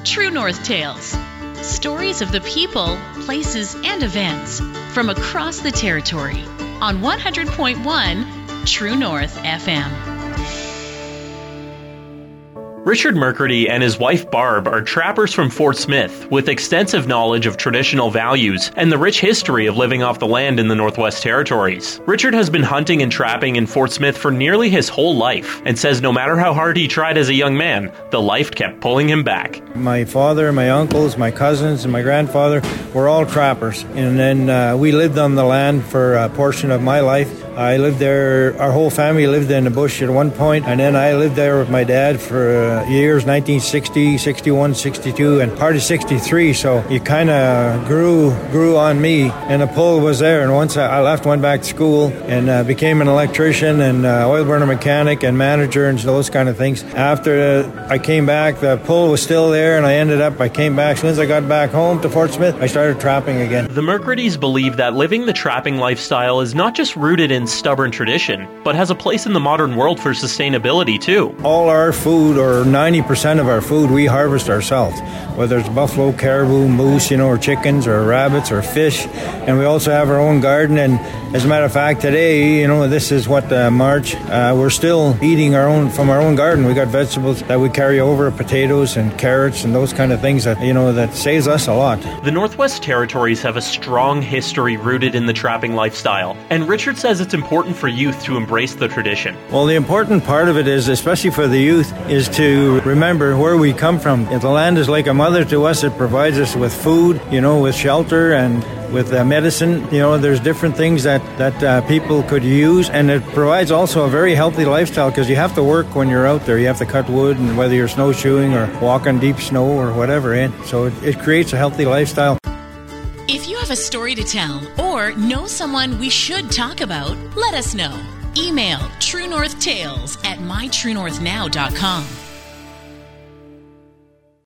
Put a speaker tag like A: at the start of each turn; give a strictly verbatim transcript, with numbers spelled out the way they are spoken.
A: True North Tales. Stories of the people, places, and events from across the territory on one hundred point one True North F M.
B: Richard McCurdy and his wife Barb are trappers from Fort Smith with extensive knowledge of traditional values and the rich history of living off the land in the Northwest Territories. Richard has been hunting and trapping in Fort Smith for nearly his whole life and says no matter how hard he tried as a young man, the life kept pulling him back.
C: My father, my uncles, my cousins, and my grandfather were all trappers. And then uh, we lived on the land for a portion of my life. I lived there, our whole family lived in the bush at one point, and then I lived there with my dad for uh, years, nineteen sixty, sixty-one, sixty-two, and part of sixty-three, so it kind of grew grew on me, and the pull was there. And once I left, went back to school, and uh, became an electrician and uh, oil burner mechanic and manager and those kind of things. After uh, I came back, the pull was still there, and I ended up, I came back, as soon as I got back home to Fort Smith, I started trapping again.
B: The McCurdys believe that living the trapping lifestyle is not just rooted in stubborn tradition, but has a place in the modern world for sustainability too.
C: All our food, or ninety percent of our food, we harvest ourselves, whether it's buffalo, caribou, moose, you know, or chickens, or rabbits, or fish. And we also have our own garden. And as a matter of fact, today, you know, this is what, uh, March, uh, we're still eating our own from our own garden. We got vegetables that we carry over, potatoes and carrots and those kind of things that, you know, that saves us a lot.
B: The Northwest Territories have a strong history rooted in the trapping lifestyle, and Richard says it's important for youth to embrace the tradition.
C: Well, the important part of it is, especially for the youth, is to remember where we come from. If the land is like a mother to us, it provides us with food, you know, with shelter and with uh, medicine. You know, there's different things that, that uh, people could use, and it provides also a very healthy lifestyle, because you have to work when you're out there. You have to cut wood, and whether you're snowshoeing or walk on deep snow or whatever, eh? So it, it creates a healthy lifestyle.
A: If you have a story to tell or know someone we should talk about, let us know. Email truenorthtales at my true north now dot com.